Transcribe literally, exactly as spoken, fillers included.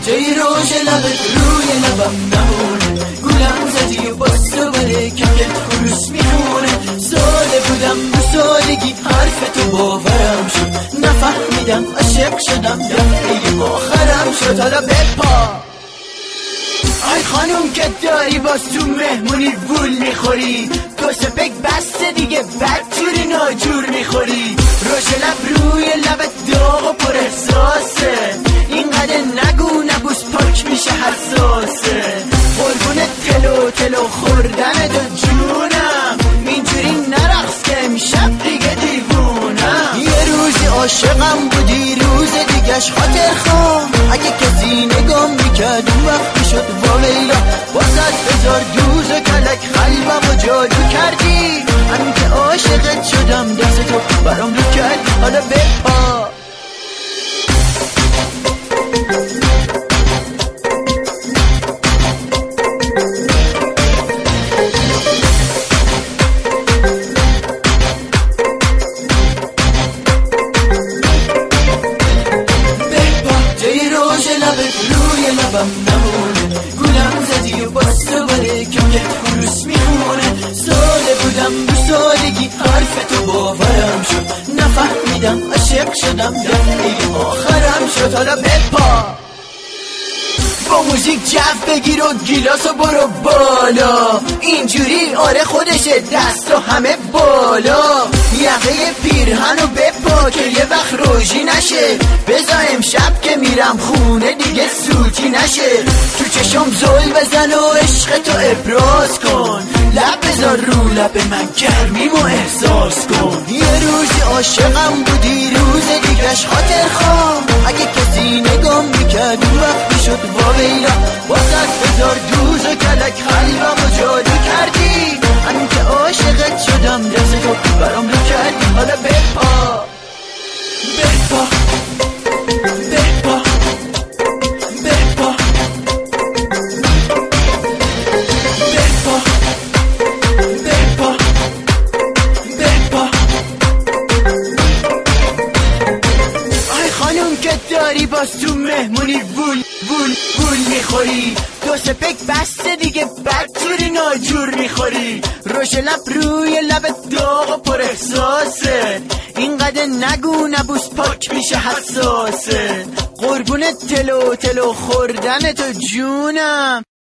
جای روش لبت روی لبم نمونه، گولم زدی و باز دوباره کمکت خروس میخونه. ساله بودم دو سالگی حرفتو باورم شد، نفهمیدم عاشق شدم دفعه آخرم شد. حالا بپا آی خانوم که داری باز تو مهمونی وول میخوری، دو سپک بسته دیگه بدجوری ناجور میخوری. روش لب روی لبت داغ و پر احساسه، اینقدر نگو نبوس پاک میشه حساسه. قربون تلو تلو خوردن دو جونم، اینجوری نرقص که امشب دیگه دیوونم. یه روزی عاشقم بودی روز دیگهش خاطر خوام، اگه کسی نگام میکرد اون وقت میشد واویلا. بازت بذار دوز و کلک قلبم و جادو کردی، همین که عاشقت شدم دست تو برام رو کردی. حالا بپا روی لبم نمونه، گولم زدی و باز دوباره کمکت خروس میخونه. ساله بودم دو سالگی حرفتو باورم شد، نفهمیدم عاشق شدم دفعه آخرم شد. حالا بپا با موزیک جف بگیر و گیلاس و برو بالا، اینجوری آره خودشه دست و همه بالا. یقه پیرهن و بپا که یه وقت روژی نشه، بزا امشب که میرم خونه دیگه سوتی نشه. تو چشم زل بزن و عشق تو ابراز کن، لب بذار رو لب من گرمیمو احساس کن. یه روزی عاشقم بودی روز دیگهش خاطر خوام، اگه کسی نگام میکرد اون وقت میشد واویلا. بازت بذار دوز و کلک قلبم و جادو کردی، همین که عاشقت شدم دست تو برام رو کردی. حالا بپا بپا بپا بپا بپا بپا بپا. آی خانوم که داری باز تو مهمونی وول وول وول میخوری، دو سپک بسته دیگه بدجوری ناجور میخوری. روش لب روی لبت داغ و پر احساسه، اینقدر نگو نبوس پاک میشه حساسه. قربون تلو تلو خوردن تو جونم.